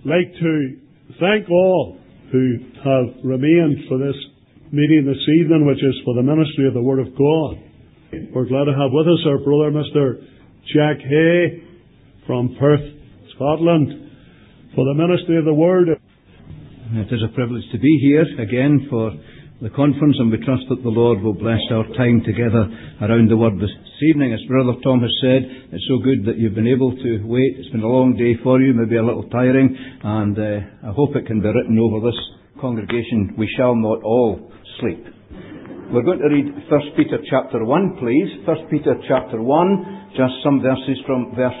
like to thank all who have remained for this meeting this evening, which is for the ministry of the Word of God. We're glad to have with us our brother, Mr. Jack Hay, from Perth, Scotland, for the ministry of the Word. It is a privilege to be here again for the conference, and we trust that the Lord will bless our time together around the Word this evening. As Brother Tom has said, it's so good that you've been able to wait. It's been a long day for you, maybe a little tiring, and I hope it can be written over this congregation, we shall not all sleep. We're going to read 1 Peter chapter 1, please. 1 Peter chapter 1, just some verses from verse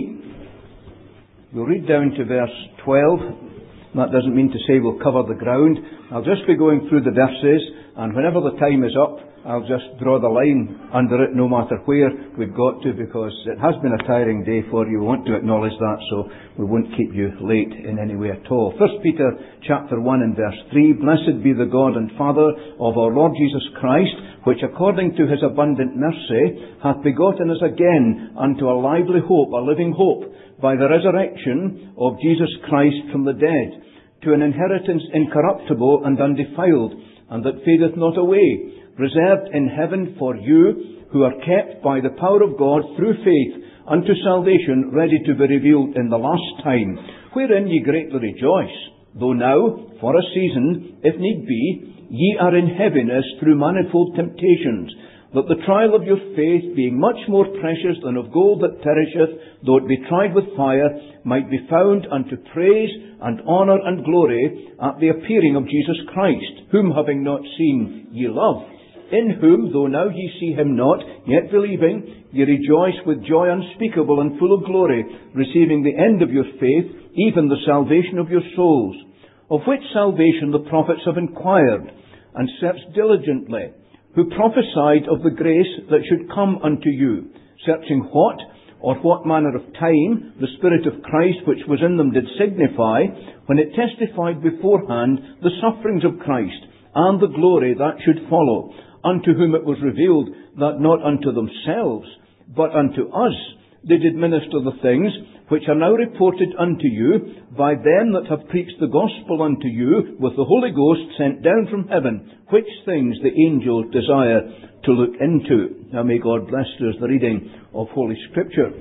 3. We'll read down to verse 12. That doesn't mean to say we'll cover the ground. I'll just be going through the verses, and whenever the time is up, I'll just draw the line under it, no matter where we've got to, because it has been a tiring day for you. We want to acknowledge that, so we won't keep you late in any way at all. 1 Peter chapter 1 and verse 3, Blessed be the God and Father of our Lord Jesus Christ, which according to his abundant mercy hath begotten us again unto a lively hope, a living hope, by the resurrection of Jesus Christ from the dead, to an inheritance incorruptible and undefiled, and that fadeth not away, reserved in heaven for you, who are kept by the power of God through faith unto salvation, ready to be revealed in the last time, wherein ye greatly rejoice, though now, for a season, if need be, ye are in heaviness through manifold temptations, that the trial of your faith, being much more precious than of gold that perisheth, though it be tried with fire, might be found unto praise and honour and glory at the appearing of Jesus Christ, whom having not seen ye love, in whom, though now ye see him not, yet believing, ye rejoice with joy unspeakable and full of glory, receiving the end of your faith, even the salvation of your souls, of which salvation the prophets have inquired, and searched diligently, who prophesied of the grace that should come unto you, searching what, or what manner of time, the Spirit of Christ which was in them did signify, when it testified beforehand the sufferings of Christ, and the glory that should follow, unto whom it was revealed that not unto themselves, but unto us they did minister the things which are now reported unto you by them that have preached the gospel unto you with the Holy Ghost sent down from heaven, which things the angels desire to look into. Now may God bless to us the reading of Holy Scripture.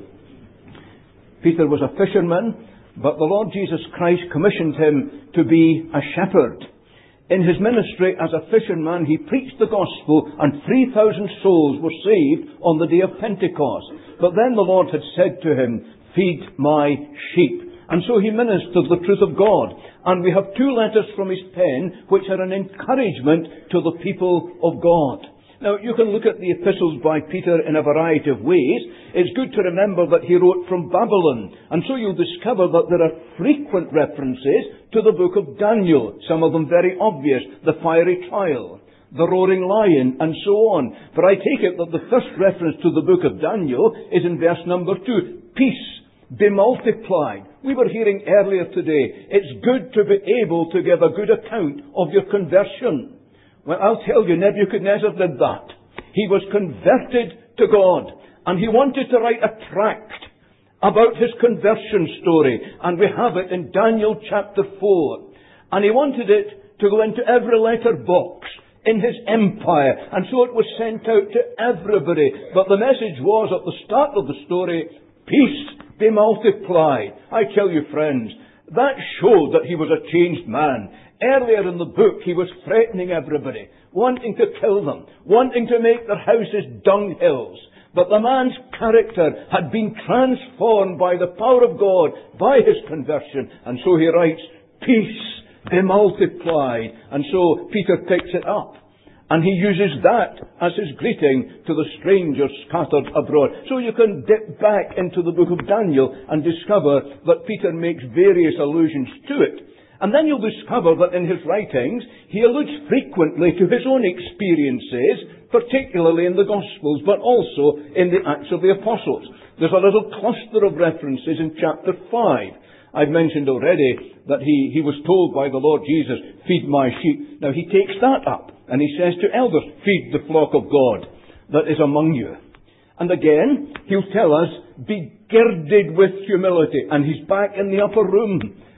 Peter was a fisherman, but the Lord Jesus Christ commissioned him to be a shepherd. In his ministry as a fisherman, he preached the gospel, and 3,000 souls were saved on the day of Pentecost. But then the Lord had said to him, Feed my sheep. And so he ministered the truth of God. And we have 2 letters from his pen, which are an encouragement to the people of God. Now, you can look at the epistles by Peter in a variety of ways. It's good to remember that he wrote from Babylon. And so you'll discover that there are frequent references to the book of Daniel. Some of them very obvious. The fiery trial, the roaring lion, and so on. But I take it that the first reference to the book of Daniel is in verse number 2. Peace be multiplied. We were hearing earlier today, it's good to be able to give a good account of your conversion. Well, I'll tell you, Nebuchadnezzar did that. He was converted to God, and he wanted to write a tract about his conversion story, and we have it in Daniel chapter 4. And he wanted it to go into every letter box in his empire, and so it was sent out to everybody. But the message was, at the start of the story, peace be multiplied. I tell you, friends, that showed that he was a changed man. Earlier in the book, he was threatening everybody, wanting to kill them, wanting to make their houses dunghills. But the man's character had been transformed by the power of God, by his conversion. And so he writes, peace be multiplied. And so Peter picks it up, and he uses that as his greeting to the strangers scattered abroad. So you can dip back into the book of Daniel and discover that Peter makes various allusions to it. And then you'll discover that in his writings, he alludes frequently to his own experiences, particularly in the Gospels, but also in the Acts of the Apostles. There's a little cluster of references in chapter 5. I've mentioned already that he was told by the Lord Jesus, feed my sheep. Now he takes that up, and he says to elders, feed the flock of God that is among you. And again, he'll tell us, be girded with humility. And he's back in the upper room.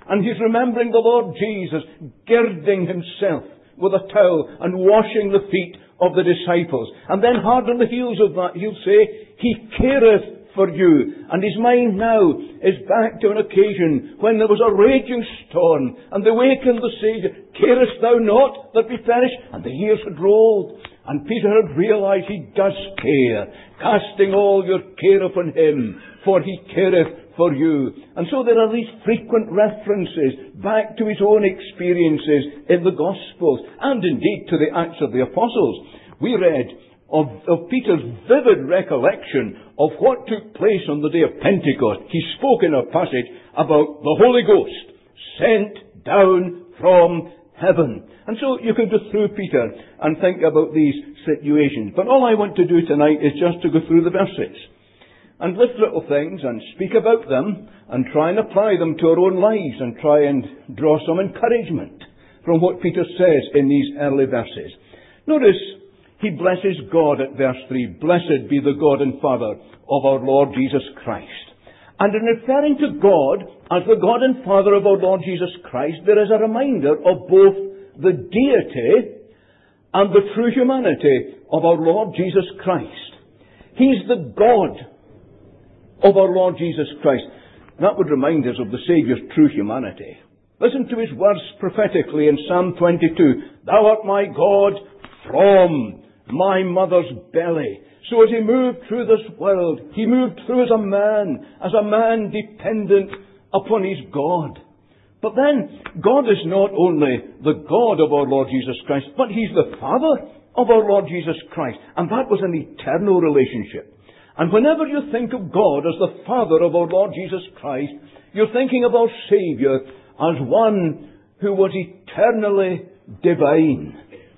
And he's remembering the Lord Jesus girding himself with a towel and washing the feet of the disciples. And then hard on the heels of that, he'll say, He careth for you. And his mind now is back to an occasion when there was a raging storm, and they wakened the Saviour. Carest thou not that we perish? And the years had rolled, and Peter had realized he does care, casting all your care upon him, for he careth for you. And so there are these frequent references back to his own experiences in the Gospels, and indeed to the Acts of the Apostles. We read of Peter's vivid recollection of what took place on the day of Pentecost. He spoke in a passage about the Holy Ghost sent down from heaven. And so you can go through Peter and think about these situations. But all I want to do tonight is just to go through the verses and lift little things and speak about them and try and apply them to our own lives and try and draw some encouragement from what Peter says in these early verses. Notice he blesses God at verse 3. Blessed be the God and Father of our Lord Jesus Christ. And in referring to God as the God and Father of our Lord Jesus Christ, there is a reminder of both the deity and the true humanity of our Lord Jesus Christ. He's the God of our Lord Jesus Christ. That would remind us of the Saviour's true humanity. Listen to his words prophetically in Psalm 22. Thou art my God from my mother's belly. So as he moved through this world, he moved through as a man dependent upon his God. But then, God is not only the God of our Lord Jesus Christ, but he's the Father of our Lord Jesus Christ. And that was an eternal relationship. And whenever you think of God as the Father of our Lord Jesus Christ, you're thinking of our Saviour as one who was eternally divine.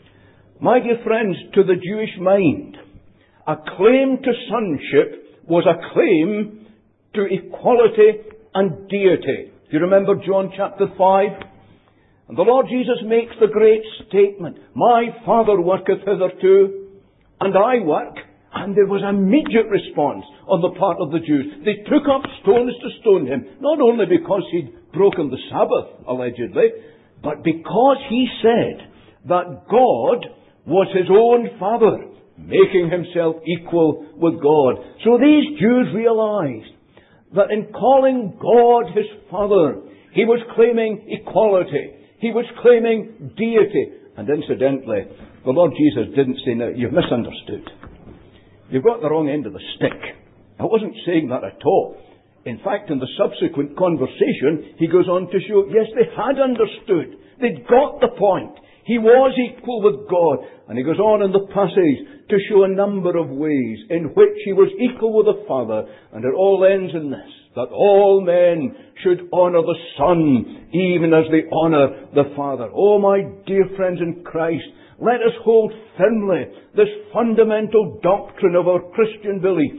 My dear friends, to the Jewish mind, a claim to sonship was a claim to equality and deity. Do you remember John chapter 5? And the Lord Jesus makes the great statement, My Father worketh hitherto, and I work. And there was an immediate response on the part of the Jews. They took up stones to stone him, not only because he'd broken the Sabbath, allegedly, but because he said that God was his own Father, making himself equal with God. So these Jews realized that in calling God his Father, he was claiming equality. He was claiming deity. And incidentally, the Lord Jesus didn't say, now, you've misunderstood. You've got the wrong end of the stick. I wasn't saying that at all. In fact, in the subsequent conversation, he goes on to show, yes, they had understood. They'd got the point. He was equal with God. And he goes on in the passage to show a number of ways in which he was equal with the Father. And it all ends in this, that all men should honour the Son, even as they honour the Father. Oh, my dear friends in Christ, let us hold firmly this fundamental doctrine of our Christian belief,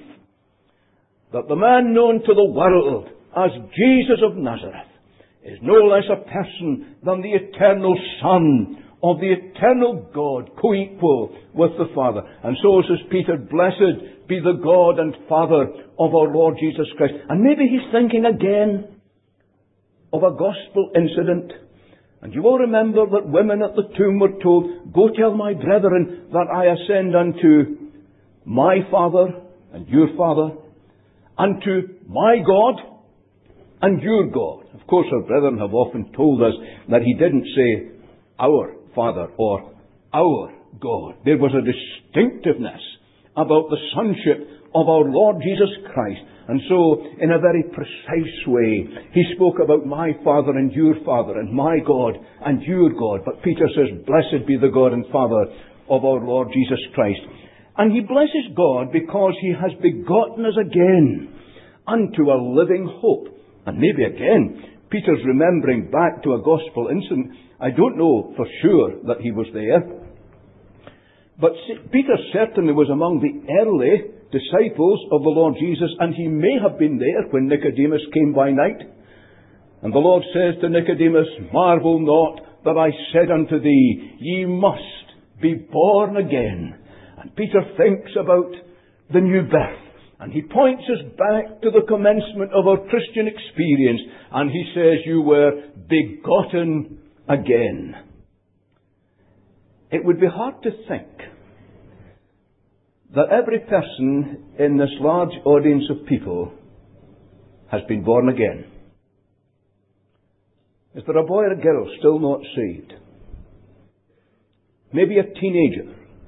that the man known to the world as Jesus of Nazareth is no less a person than the eternal Son of the eternal God, co-equal with the Father. And so says Peter, blessed be the God and Father of our Lord Jesus Christ. And maybe he's thinking again of a gospel incident. And you will remember that women at the tomb were told, go tell my brethren that I ascend unto my Father and your Father, unto my God and your God. Of course, our brethren have often told us that he didn't say our Father or our God. There was a distinctiveness about the sonship of our Lord Jesus Christ. And so, in a very precise way, he spoke about my Father and your Father and my God and your God. But Peter says, blessed be the God and Father of our Lord Jesus Christ. And he blesses God because he has begotten us again unto a living hope. And maybe again, Peter's remembering back to a gospel incident. I don't know for sure that he was there. But Peter certainly was among the early disciples of the Lord Jesus, and he may have been there when Nicodemus came by night. And the Lord says to Nicodemus, marvel not that I said unto thee, ye must be born again. And Peter thinks about the new birth. And he points us back to the commencement of our Christian experience, and he says, you were begotten again. It would be hard to think that every person in this large audience of people has been born again. Is there a boy or a girl still not saved? Maybe a teenager.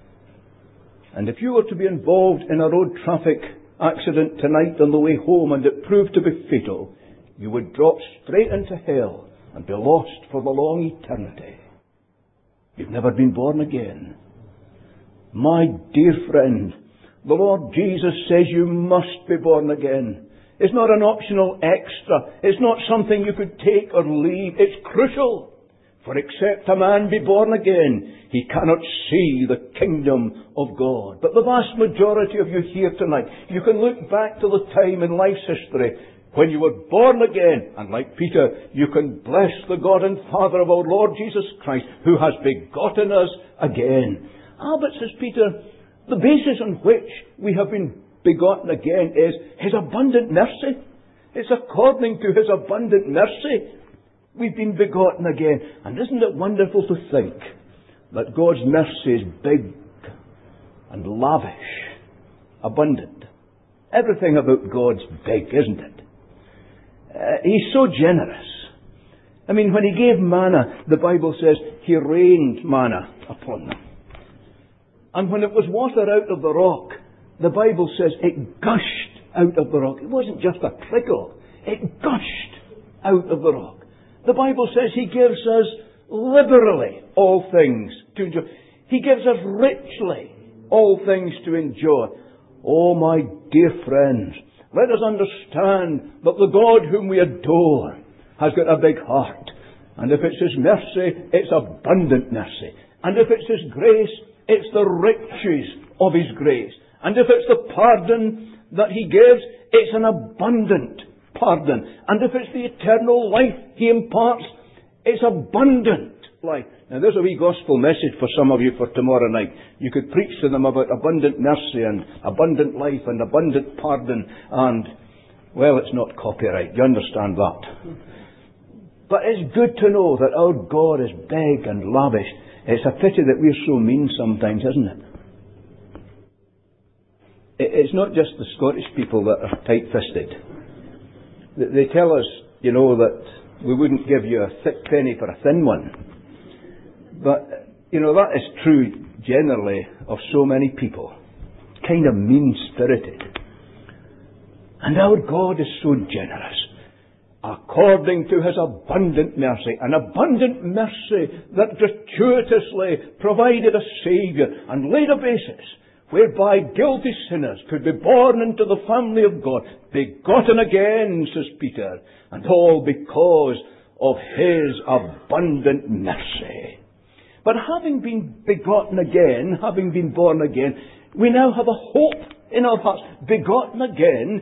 And if you were to be involved in a road traffic accident tonight on the way home and it proved to be fatal, you would drop straight into hell and be lost for the long eternity. You've never been born again. My dear friend, the Lord Jesus says you must be born again. It's not an optional extra. It's not something you could take or leave. It's crucial. For except a man be born again, he cannot see the kingdom of God. But the vast majority of you here tonight, you can look back to the time in life's history when you were born again. And like Peter, you can bless the God and Father of our Lord Jesus Christ, who has begotten us again. But, says Peter, the basis on which we have been begotten again is His abundant mercy. It's according to His abundant mercy we've been begotten again. And isn't it wonderful to think that God's mercy is big and lavish, abundant? Everything about God's big, isn't it? He's so generous. I mean, when He gave manna, the Bible says He rained manna upon them. And when it was water out of the rock, the Bible says it gushed out of the rock. It wasn't just a trickle. It gushed out of the rock. The Bible says He gives us liberally all things to enjoy. He gives us richly all things to enjoy. Oh, my dear friends, let us understand that the God whom we adore has got a big heart. And if it's His mercy, it's abundant mercy. And if it's His grace, it's the riches of His grace. And if it's the pardon that He gives, it's an abundant pardon. And if it's the eternal life He imparts, it's abundant life. Now there's a wee gospel message for some of you for tomorrow night. You could preach to them about abundant mercy and abundant life and abundant pardon. And, well, it's not copyright. You understand that. But it's good to know that our God is big and lavish. It's a pity that we're so mean sometimes, isn't it? It's not just the Scottish people that are tight-fisted. They tell us, you know, that we wouldn't give you a thick penny for a thin one. But, you know, that is true generally of so many people. Kind of mean-spirited. And our God is so generous. According to His abundant mercy, an abundant mercy that gratuitously provided a Saviour and laid a basis whereby guilty sinners could be born into the family of God, begotten again, says Peter, and all because of His abundant mercy. But having been begotten again, having been born again, we now have a hope in our hearts, begotten again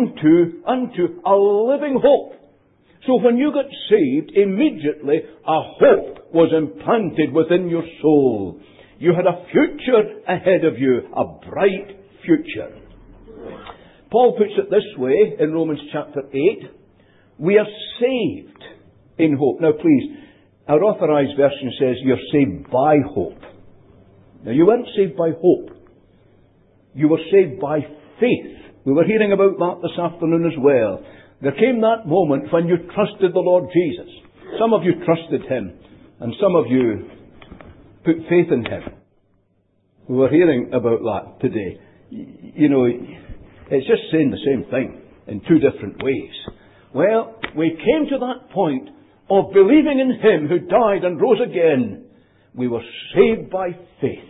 unto a living hope. So when you got saved, immediately a hope was implanted within your soul. You had a future ahead of you, a bright future. Paul puts it this way in Romans chapter 8. We are saved in hope. Now please, our Authorized Version says you're saved by hope. Now you weren't saved by hope. You were saved by faith. We were hearing about that this afternoon as well. There came that moment when you trusted the Lord Jesus. Some of you trusted Him, and some of you put faith in Him. We were hearing about that today. You know, it's just saying the same thing in two different ways. Well, we came to that point of believing in Him who died and rose again. We were saved by faith.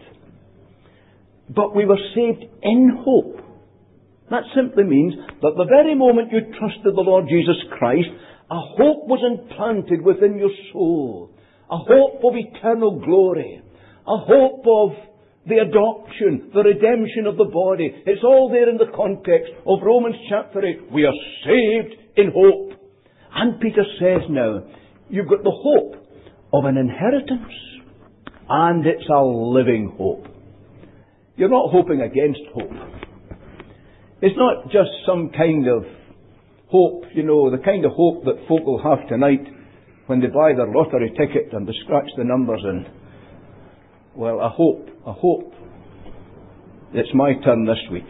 But we were saved in hope. That simply means that the very moment you trusted the Lord Jesus Christ, a hope was implanted within your soul. A hope of eternal glory. A hope of the adoption, the redemption of the body. It's all there in the context of Romans chapter 8. We are saved in hope. And Peter says now, you've got the hope of an inheritance. And it's a living hope. You're not hoping against hope. It's not just some kind of hope, the kind of hope that folk will have tonight when they buy their lottery ticket and they scratch the numbers in. Well, a hope. It's my turn this week.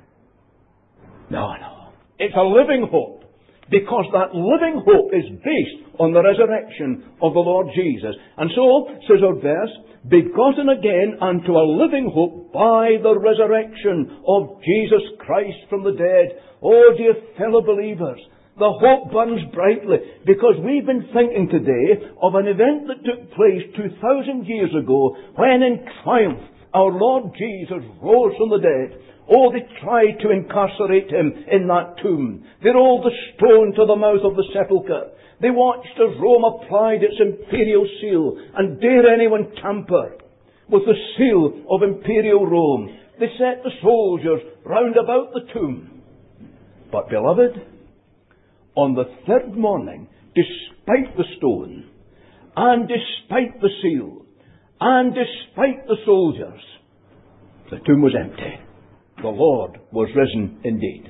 No. It's a living hope. Because that living hope is based on the resurrection of the Lord Jesus. And so, says our verse, begotten again unto a living hope by the resurrection of Jesus Christ from the dead. Oh, dear fellow believers, the hope burns brightly, because we've been thinking today of an event that took place 2,000 years ago, when in triumph our Lord Jesus rose from the dead. Oh, they tried to incarcerate him in that tomb. They rolled the stone to the mouth of the sepulchre. They watched as Rome applied its imperial seal, and dare anyone tamper with the seal of imperial Rome. They set the soldiers round about the tomb. But, beloved, on the third morning, despite the stone, and despite the seal, and despite the soldiers, the tomb was empty. The Lord was risen indeed.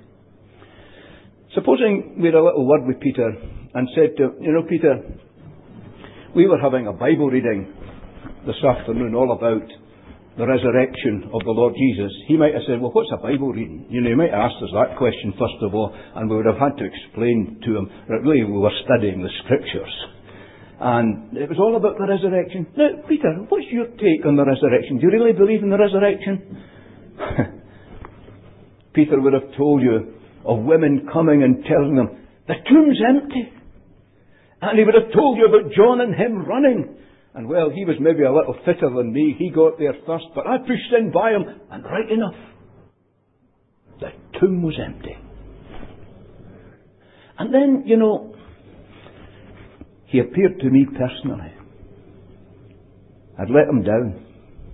Supposing we had a little word with Peter and said to him, Peter, we were having a Bible reading this afternoon all about the resurrection of the Lord Jesus. He might have said, well, what's a Bible reading? He might have asked us that question first of all, and we would have had to explain to him that really we were studying the Scriptures. And it was all about the resurrection. Now, Peter, what's your take on the resurrection? Do you really believe in the resurrection? Peter would have told you of women coming and telling them, the tomb's empty. And he would have told you about John and him running. And well, he was maybe a little fitter than me. He got there first, but I pushed in by him, and right enough, the tomb was empty. And then, he appeared to me personally. I'd let him down.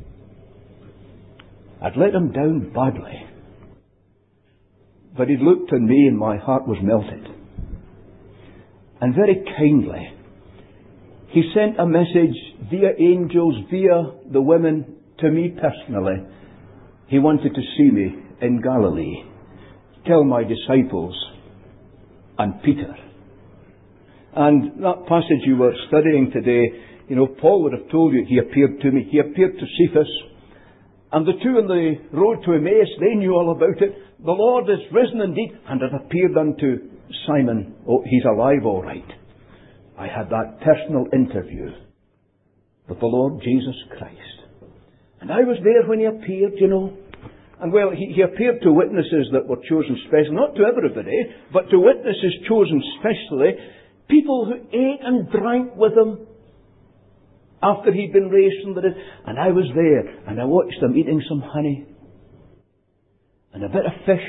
I'd let him down badly. But he looked on me and my heart was melted. And very kindly, he sent a message via angels, via the women, to me personally. He wanted to see me in Galilee, tell my disciples and Peter. And that passage you were studying today, Paul would have told you he appeared to me. He appeared to Cephas. And the two on the road to Emmaus, they knew all about it. The Lord is risen indeed, and it appeared unto Simon. Oh, he's alive all right. I had that personal interview with the Lord Jesus Christ. And I was there when he appeared, And well, he appeared to witnesses that were chosen specially, not to everybody, but to witnesses chosen specially, people who ate and drank with him after he'd been raised from the dead. And I was there, and I watched them eating some honey and a bit of fish.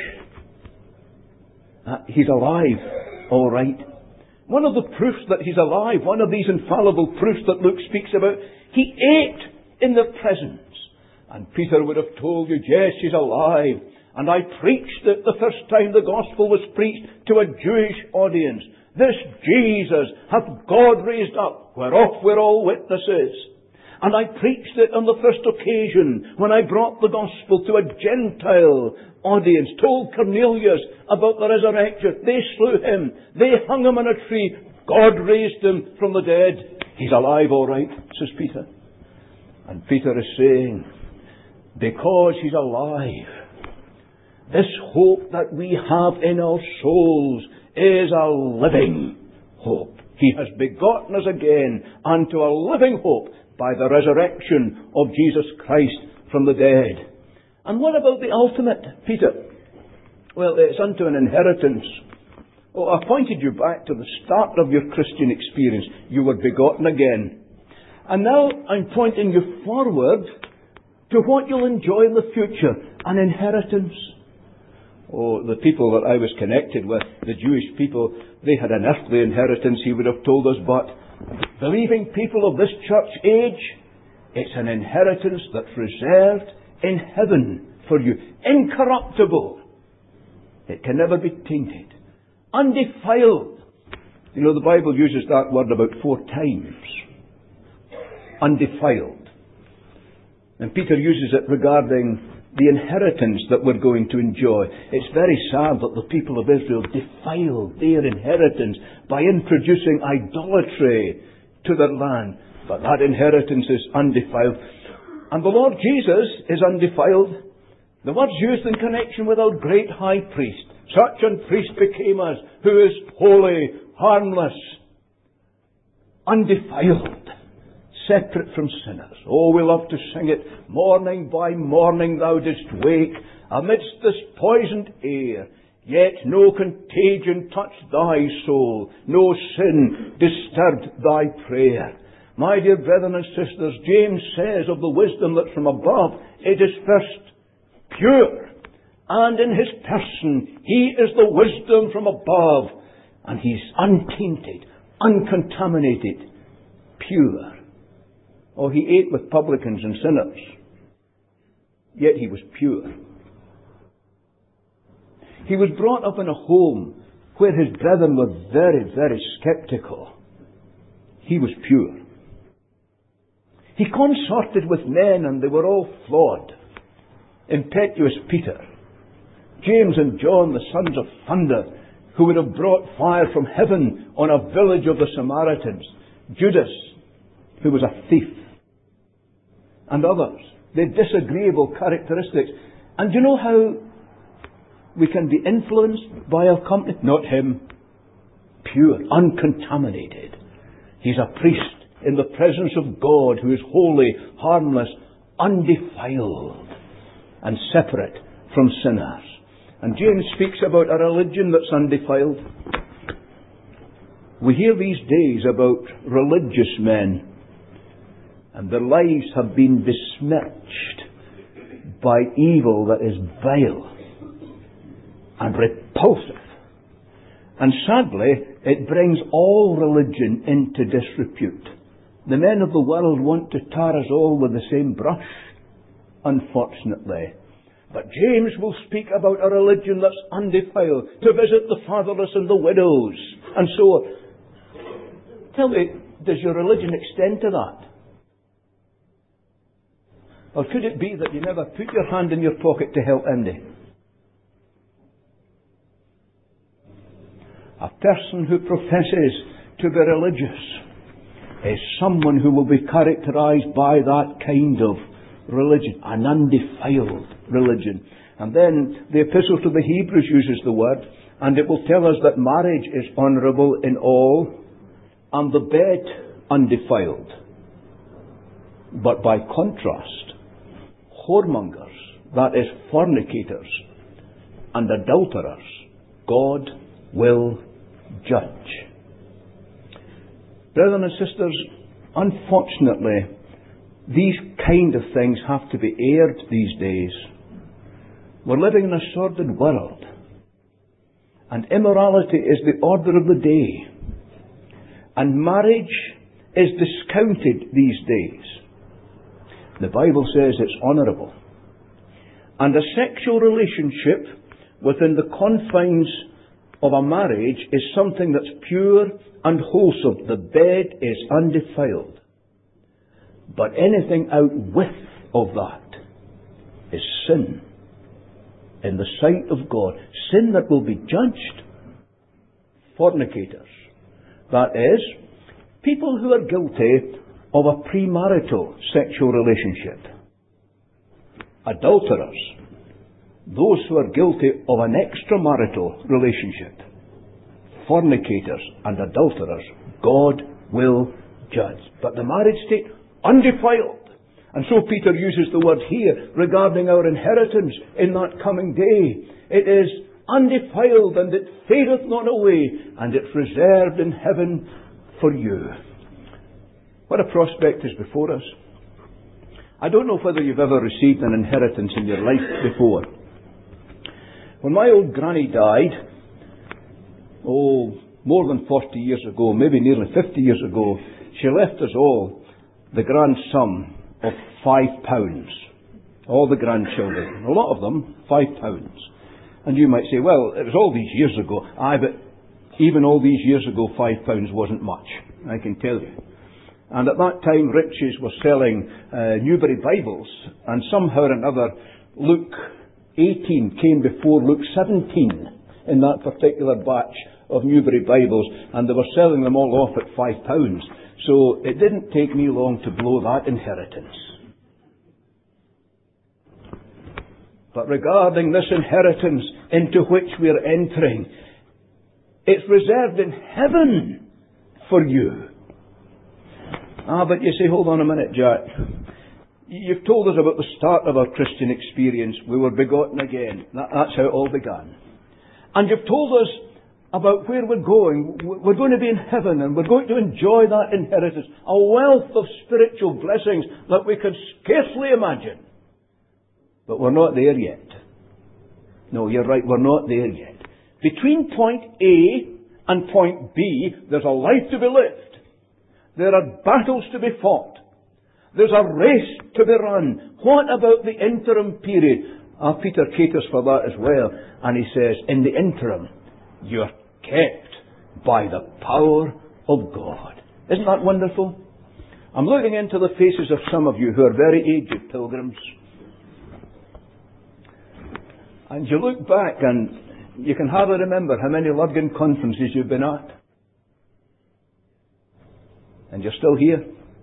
He's alive, all right. One of the proofs that he's alive, one of these infallible proofs that Luke speaks about, he ate in their presence. And Peter would have told you, yes, he's alive. And I preached it the first time the gospel was preached to a Jewish audience. This Jesus hath God raised up, whereof we're all witnesses. And I preached it on the first occasion when I brought the gospel to a Gentile audience, told Cornelius about the resurrection. They slew him. They hung him on a tree. God raised him from the dead. He's alive, all right, says Peter. And Peter is saying, because he's alive, this hope that we have in our souls is a living hope. He has begotten us again unto a living hope by the resurrection of Jesus Christ from the dead. And what about the ultimate, Peter? Well, it's unto an inheritance. Oh, I pointed you back to the start of your Christian experience. You were begotten again. And now I'm pointing you forward to what you'll enjoy in the future, an inheritance. Oh, the people that I was connected with, the Jewish people, they had an earthly inheritance, he would have told us, but believing people of this church age, it's an inheritance that's reserved in heaven for you. Incorruptible. It can never be tainted. Undefiled. The Bible uses that word about 4 times. Undefiled. And Peter uses it regarding the inheritance that we're going to enjoy. It's very sad that the people of Israel defiled their inheritance by introducing idolatry to their land. But that inheritance is undefiled. And the Lord Jesus is undefiled. The word's used in connection with our great high priest. Such a priest became us, who is holy, harmless, undefiled, separate from sinners. Oh, we love to sing it. Morning by morning thou didst wake amidst this poisoned air. Yet no contagion touched thy soul. No sin disturbed thy prayer. My dear brethren and sisters, James says of the wisdom that's from above, it is first pure. And in his person, he is the wisdom from above. And he's untainted, uncontaminated, pure. Oh, he ate with publicans and sinners. Yet he was pure. He was brought up in a home where his brethren were very, very skeptical. He was pure. He consorted with men and they were all flawed. Impetuous Peter, James and John, the sons of thunder, who would have brought fire from heaven on a village of the Samaritans. Judas, who was a thief. And others. They had disagreeable characteristics. And do you know how we can be influenced by our company? Not him. Pure, uncontaminated. He's a priest in the presence of God who is holy, harmless, undefiled, and separate from sinners. And James speaks about a religion that's undefiled. We hear these days about religious men, and their lives have been besmirched by evil that is vile and repulsive. And sadly, it brings all religion into disrepute. The men of the world want to tar us all with the same brush, unfortunately. But James will speak about a religion that's undefiled, to visit the fatherless and the widows, and so on. Tell me, does your religion extend to that? Or could it be that you never put your hand in your pocket to help Andy? A person who professes to be religious is someone who will be characterized by that kind of religion, an undefiled religion. And then the Epistle to the Hebrews uses the word, and it will tell us that marriage is honourable in all, and the bed undefiled. But by contrast, whoremongers, that is fornicators, and adulterers, God will judge. Brethren and sisters, unfortunately, these kind of things have to be aired these days. We're living in a sordid world, and immorality is the order of the day, and marriage is discounted these days. The Bible says it's honourable, and a sexual relationship within the confines of a marriage is something that's pure and wholesome. The bed is undefiled. But anything outwith of that is sin in the sight of God. Sin that will be judged. Fornicators. That is, people who are guilty of a premarital sexual relationship. Adulterers. Those who are guilty of an extramarital relationship. Fornicators and adulterers. God will judge. But the marriage state, undefiled. And so Peter uses the word here regarding our inheritance in that coming day. It is undefiled, and it fadeth not away, and it's reserved in heaven for you. What a prospect is before us. I don't know whether you've ever received an inheritance in your life before. When my old granny died, more than 40 years ago, maybe nearly 50 years ago, she left us all the grand sum of £5. All the grandchildren, a lot of them, £5. And you might say, well, it was all these years ago. Aye, but even all these years ago, £5 wasn't much, I can tell you. And at that time, Riches was selling Newbury Bibles, and somehow or another, Luke 18 came before Luke 17 in that particular batch of Newbury Bibles, and they were selling them all off at £5. So it didn't take me long to blow that inheritance. But regarding this inheritance into which we are entering, it's reserved in heaven for you. But you say, hold on a minute, Jack. You've told us about the start of our Christian experience. We were begotten again. That's how it all began. And you've told us about where we're going. We're going to be in heaven, and we're going to enjoy that inheritance. A wealth of spiritual blessings that we can scarcely imagine. But we're not there yet. No, you're right, we're not there yet. Between point A and point B, there's a life to be lived. There are battles to be fought. There's a race to be run. What about the interim period? Peter caters for that as well. And he says, in the interim, you're kept by the power of God. Isn't that wonderful? I'm looking into the faces of some of you who are very aged pilgrims. And you look back and you can hardly remember how many Ludgate conferences you've been at. And you're still here.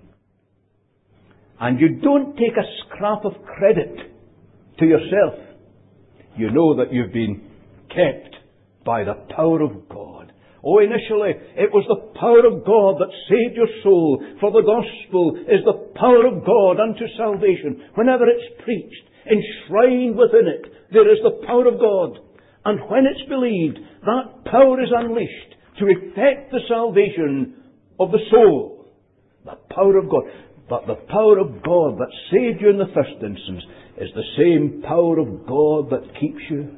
And you don't take a scrap of credit to yourself. You know that you've been kept by the power of God. Oh, initially, it was the power of God that saved your soul. For the gospel is the power of God unto salvation. Whenever it's preached, enshrined within it, there is the power of God. And when it's believed, that power is unleashed to effect the salvation of the soul. The power of God. But the power of God that saved you in the first instance is the same power of God that keeps you.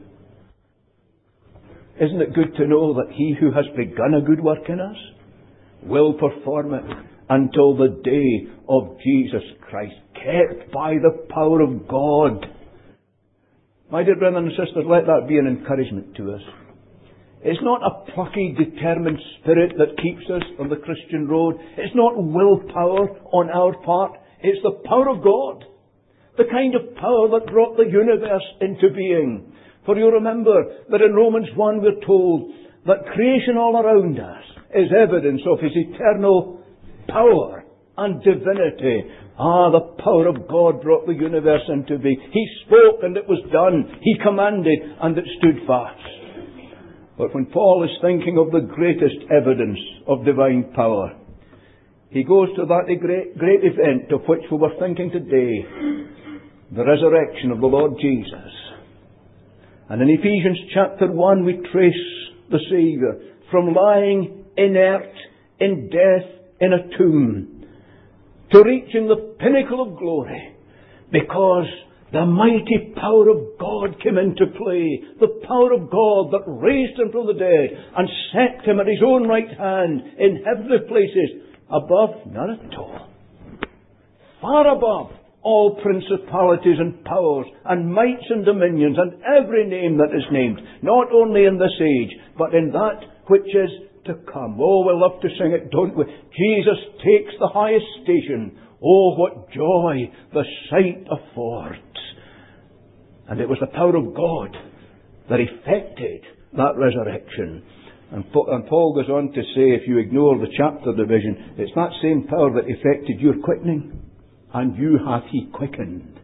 Isn't it good to know that He who has begun a good work in us will perform it until the day of Jesus Christ, kept by the power of God? My dear brothers and sisters, let that be an encouragement to us. It's not a plucky, determined spirit that keeps us on the Christian road. It's not willpower on our part. It's the power of God. The kind of power that brought the universe into being. For you remember that in Romans 1 we're told that creation all around us is evidence of His eternal power and divinity. The power of God brought the universe into being. He spoke and it was done. He commanded and it stood fast. But when Paul is thinking of the greatest evidence of divine power, he goes to that great event of which we were thinking today, the resurrection of the Lord Jesus. And in Ephesians chapter 1 we trace the Saviour from lying inert in death in a tomb to reaching the pinnacle of glory, because the mighty power of God came into play. The power of God that raised Him from the dead and set Him at His own right hand in heavenly places, above, not at all, far above all principalities and powers and mights and dominions and every name that is named, not only in this age, but in that which is to come. Oh, we love to sing it, don't we? Jesus takes the highest station. Oh, what joy the sight affords. And it was the power of God that effected that resurrection. And Paul goes on to say, if you ignore the chapter division, it's that same power that effected your quickening. And you hath He quickened.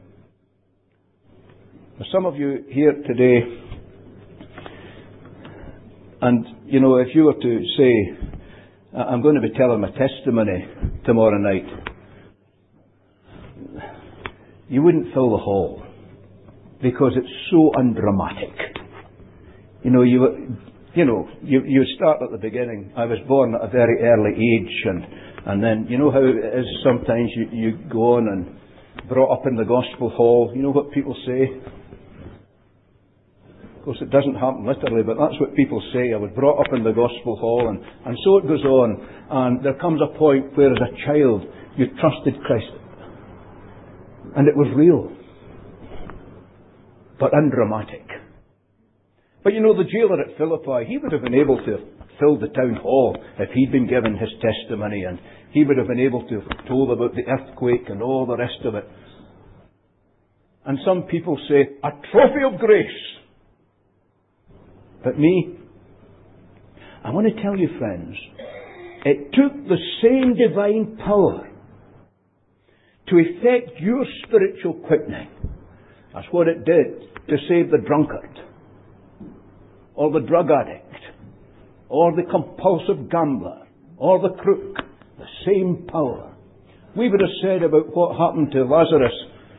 For some of you here today, and you know, if you were to say, I'm going to be telling my testimony tomorrow night, you wouldn't fill the hall, because it's so undramatic. You start at the beginning. I was born at a very early age, and then you know how it is sometimes you go on and brought up in the gospel hall. You know what people say? Of course it doesn't happen literally, but that's what people say. I was brought up in the gospel hall, and so it goes on. And there comes a point where as a child you trusted Christ. And it was real, but undramatic. But you know, the jailer at Philippi, he would have been able to fill the town hall if he'd been given his testimony, and he would have been able to have told about the earthquake and all the rest of it. And some people say, a trophy of grace. But me, I want to tell you, friends, it took the same divine power to effect your spiritual quickening. That's what it did to save the drunkard, or the drug addict, or the compulsive gambler, or the crook. The same power. We would have said about what happened to Lazarus,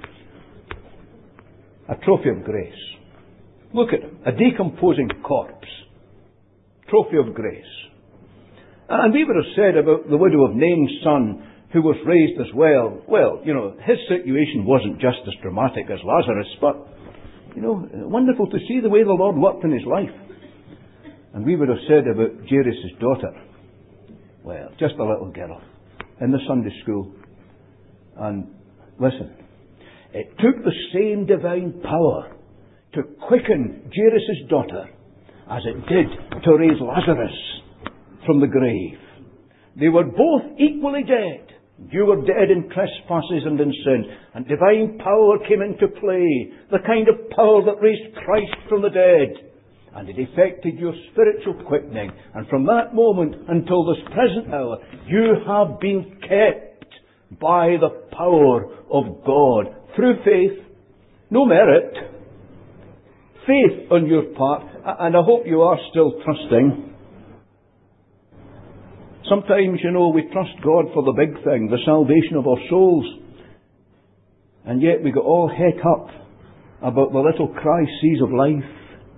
a trophy of grace. Look at him, a decomposing corpse. Trophy of grace. And we would have said about the widow of Nain's son, who was raised as well. Well, his situation wasn't just as dramatic as Lazarus, but, wonderful to see the way the Lord worked in his life. And we would have said about Jairus' daughter, well, just a little girl in the Sunday school. And listen, it took the same divine power to quicken Jairus' daughter as it did to raise Lazarus from the grave. They were both equally dead. You were dead in trespasses and in sin. And divine power came into play, the kind of power that raised Christ from the dead. And it effected your spiritual quickening. And from that moment until this present hour, you have been kept by the power of God through faith. No merit. Faith on your part. And I hope you are still trusting. Sometimes, we trust God for the big thing, the salvation of our souls. And yet we get all het up about the little crises of life.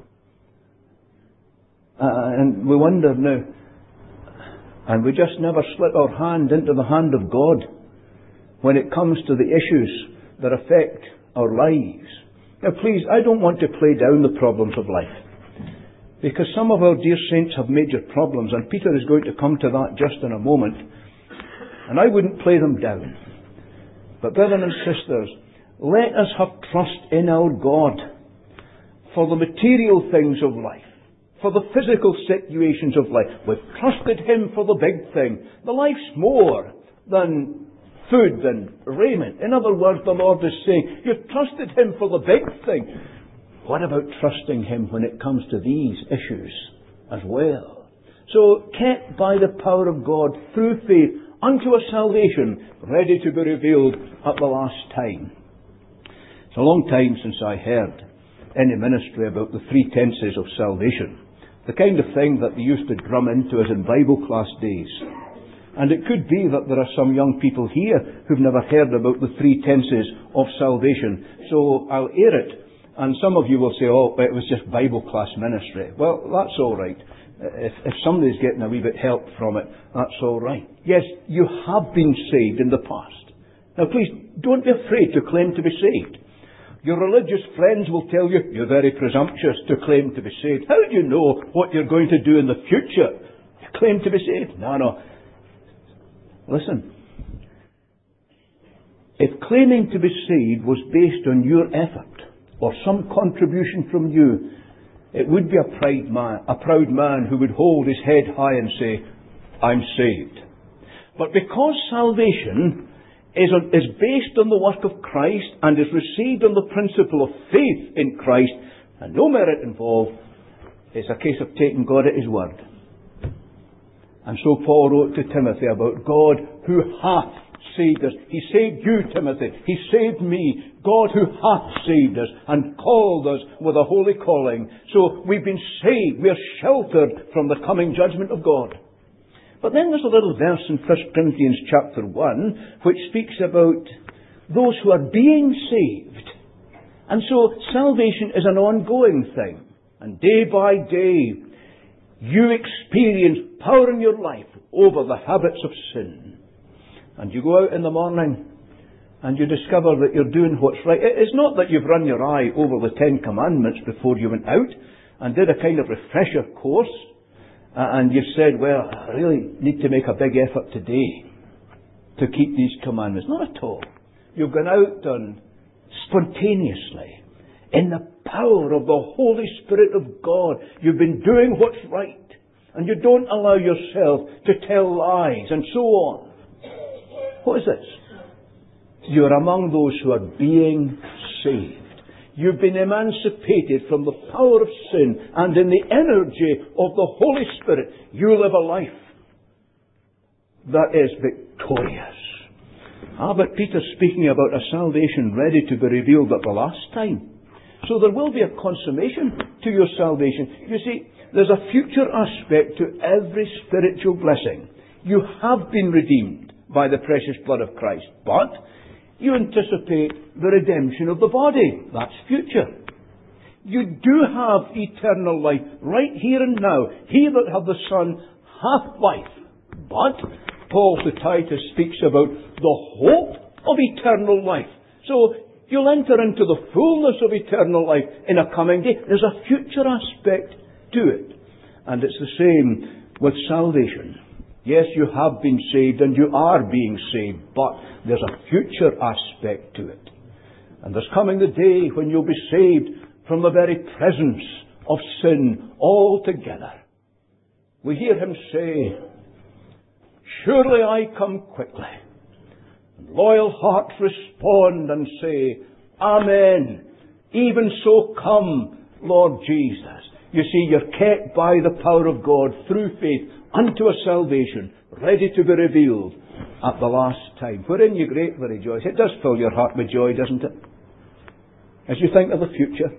And we wonder now, and we just never slip our hand into the hand of God when it comes to the issues that affect our lives. Now please, I don't want to play down the problems of life, because some of our dear saints have major problems, and Peter is going to come to that just in a moment. And I wouldn't play them down. But brothers and sisters, let us have trust in our God for the material things of life, for the physical situations of life. We've trusted Him for the big thing. The life's more than food and raiment. In other words, the Lord is saying, you've trusted Him for the big thing. What about trusting Him when it comes to these issues as well? So, kept by the power of God through faith unto a salvation ready to be revealed at the last time. It's a long time since I heard any ministry about the three tenses of salvation. The kind of thing that they used to drum into us in Bible class days. And it could be that there are some young people here who've never heard about the three tenses of salvation. So I'll air it. And some of you will say, oh, it was just Bible class ministry. Well, that's all right. If somebody's getting a wee bit help from it, that's all right. Yes, you have been saved in the past. Now please, don't be afraid to claim to be saved. Your religious friends will tell you, you're very presumptuous to claim to be saved. How do you know what you're going to do in the future? You claim to be saved? No. Listen. If claiming to be saved was based on your effort, or some contribution from you, it would be a proud man who would hold his head high and say, I'm saved. But because salvation is based on the work of Christ and is received on the principle of faith in Christ and no merit involved, it's a case of taking God at His word. And so Paul wrote to Timothy about God who hath saved us. He saved you, Timothy. He saved me. God who hath saved us and called us with a holy calling. So we've been saved. We are sheltered from the coming judgment of God. But then there's a little verse in 1 Corinthians chapter 1 which speaks about those who are being saved. And so salvation is an ongoing thing. And day by day you experience power in your life over the habits of sin. And you go out in the morning and you discover that you're doing what's right. It's not that you've run your eye over the 10 Commandments before you went out and did a kind of refresher course. And you've said, well, I really need to make a big effort today to keep these commandments. Not at all. You've gone out and spontaneously, in the power of the Holy Spirit of God, you've been doing what's right. And you don't allow yourself to tell lies and so on. What is this? You're among those who are being saved. You've been emancipated from the power of sin, and in the energy of the Holy Spirit, you live a life that is victorious. But Peter's speaking about a salvation ready to be revealed at the last time. So there will be a consummation to your salvation. You see, there's a future aspect to every spiritual blessing. You have been redeemed by the precious blood of Christ, but you anticipate the redemption of the body. That's future. You do have eternal life right here and now. He that hath the Son hath life. But Paul to Titus speaks about the hope of eternal life. So you'll enter into the fullness of eternal life in a coming day. There's a future aspect to it. And it's the same with salvation. Yes, you have been saved and you are being saved, but there's a future aspect to it. And there's coming the day when you'll be saved from the very presence of sin altogether. We hear him say, "Surely I come quickly." And loyal hearts respond and say, "Amen. Even so come, Lord Jesus." You see, you're kept by the power of God through faith unto a salvation ready to be revealed at the last time, wherein you greatly rejoice. It does fill your heart with joy, doesn't it? As you think of the future,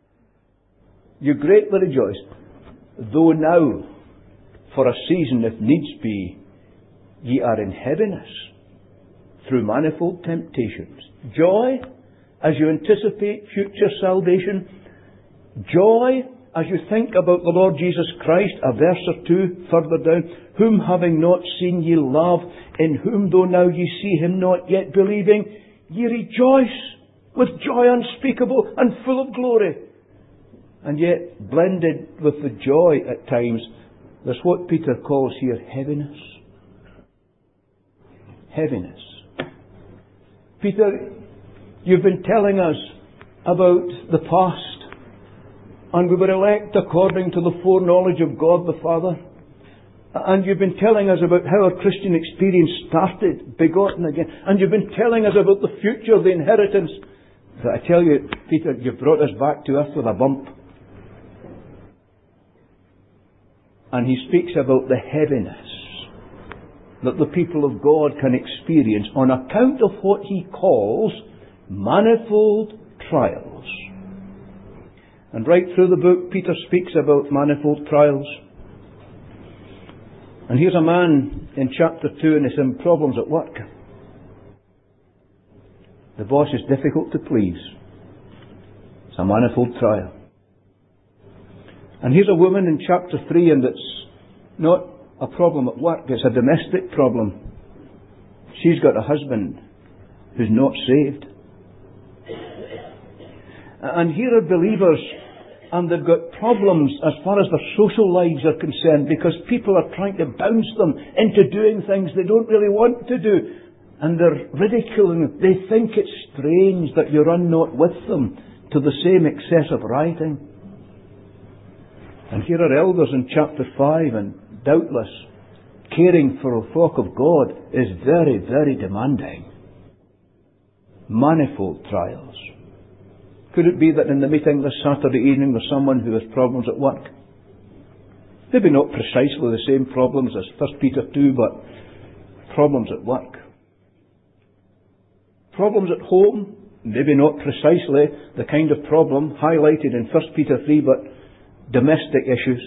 you greatly rejoice, though now, for a season, if needs be, ye are in heaviness through manifold temptations. Joy as you anticipate future salvation. Joy as you think about the Lord Jesus Christ, a verse or two further down, whom having not seen ye love, in whom though now ye see him not yet believing, ye rejoice with joy unspeakable and full of glory. And yet, blended with the joy at times, there's what Peter calls here heaviness. Heaviness. Peter, you've been telling us about the past, and we were elect according to the foreknowledge of God the Father. And you've been telling us about how our Christian experience started, begotten again. And you've been telling us about the future, the inheritance. But I tell you, Peter, you've brought us back to earth with a bump. And he speaks about the heaviness that the people of God can experience on account of what he calls manifold trials. And right through the book, Peter speaks about manifold trials. And here's a man in chapter 2, and he's in problems at work. The boss is difficult to please. It's a manifold trial. And here's a woman in chapter 3, and it's not a problem at work, it's a domestic problem. She's got a husband who's not saved. And here are believers, and they've got problems as far as their social lives are concerned, because people are trying to bounce them into doing things they don't really want to do. And they're ridiculing them. They think it's strange that you run not with them to the same excess of writing. And here are elders in chapter 5, and doubtless caring for the flock of God is very, very demanding. Manifold trials. Could it be that in the meeting this Saturday evening there's someone who has problems at work? Maybe not precisely the same problems as 1 Peter 2, but problems at work. Problems at home, maybe not precisely the kind of problem highlighted in 1 Peter 3, but domestic issues.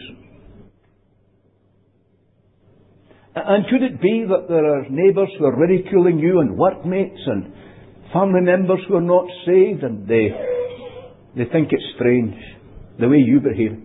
And could it be that there are neighbours who are ridiculing you, and workmates and family members who are not saved, and they think it's strange the way you behave?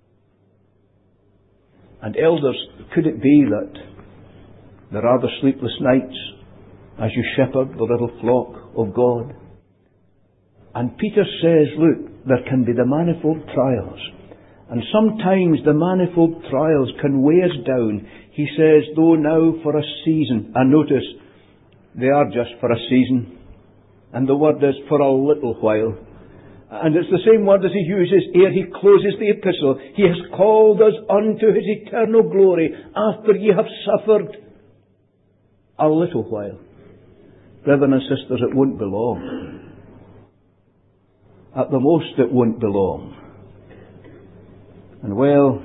And elders, could it be that there are the sleepless nights as you shepherd the little flock of God? And Peter says, look, there can be the manifold trials. And sometimes the manifold trials can weigh us down. He says, though now for a season. And notice, they are just for a season. And the word is for a little while. And it's the same word as he uses ere he closes the epistle. He has called us unto his eternal glory after ye have suffered a little while. Brethren and sisters, it won't be long. at the most it won't be long. And well,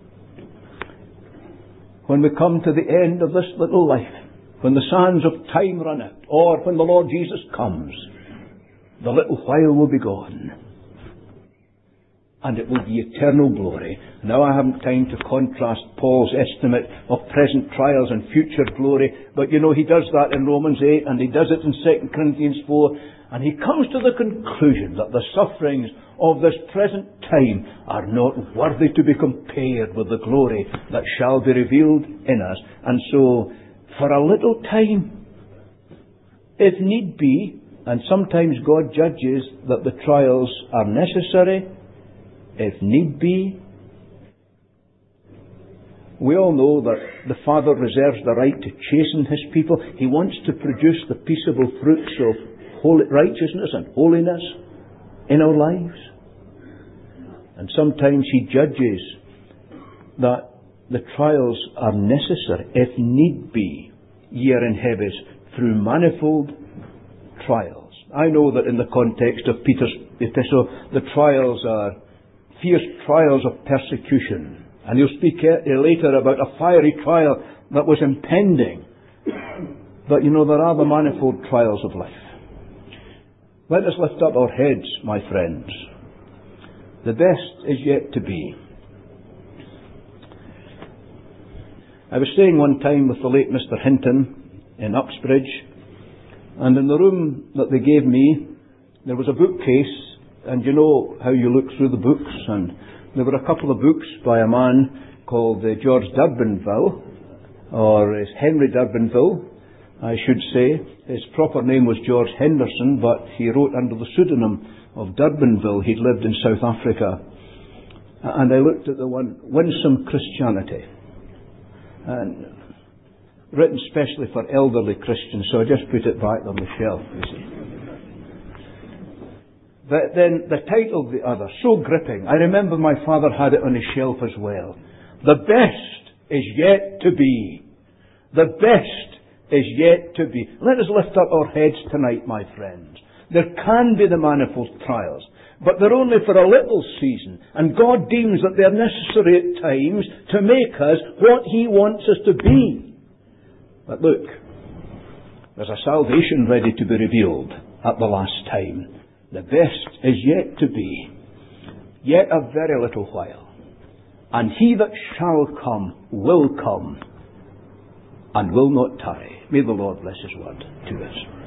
when we come to the end of this little life, when the sands of time run out, or when the Lord Jesus comes, the little while will be gone. And it will be eternal glory. Now I haven't time to contrast Paul's estimate of present trials and future glory, but you know he does that in Romans 8 and he does it in 2 Corinthians 4, and he comes to the conclusion that the sufferings of this present time are not worthy to be compared with the glory that shall be revealed in us. And so, for a little time, if need be, and sometimes God judges that the trials are necessary, if need be. We all know that the Father reserves the right to chasten His people. He wants to produce the peaceable fruits of righteousness and holiness in our lives. And sometimes He judges that the trials are necessary, if need be, year in heaven, through manifold trials. I know that in the context of Peter's epistle, the trials are fierce trials of persecution. And he'll speak later about a fiery trial that was impending. But you know, there are the manifold trials of life. Let us lift up our heads, my friends. The best is yet to be. I was staying one time with the late Mr. Hinton in Uxbridge, and in the room that they gave me, there was a bookcase. And you know how you look through the books, and there were a couple of books by a man called George Durbinville, or Henry Durbinville, I should say. His proper name was George Henderson, but he wrote under the pseudonym of Durbinville. He'd lived in South Africa. And I looked at the one, Winsome Christianity, and written specially for elderly Christians, so I just put it back on the shelf, you see. But then the title of the other, so gripping. I remember my father had it on his shelf as well. The best is yet to be. The best is yet to be. Let us lift up our heads tonight, my friends. There can be the manifold trials, but they're only for a little season. And God deems that they're necessary at times to make us what He wants us to be. But look, there's a salvation ready to be revealed at the last time. The best is yet to be, yet a very little while. And He that shall come will come, and will not tarry. May the Lord bless His word to us.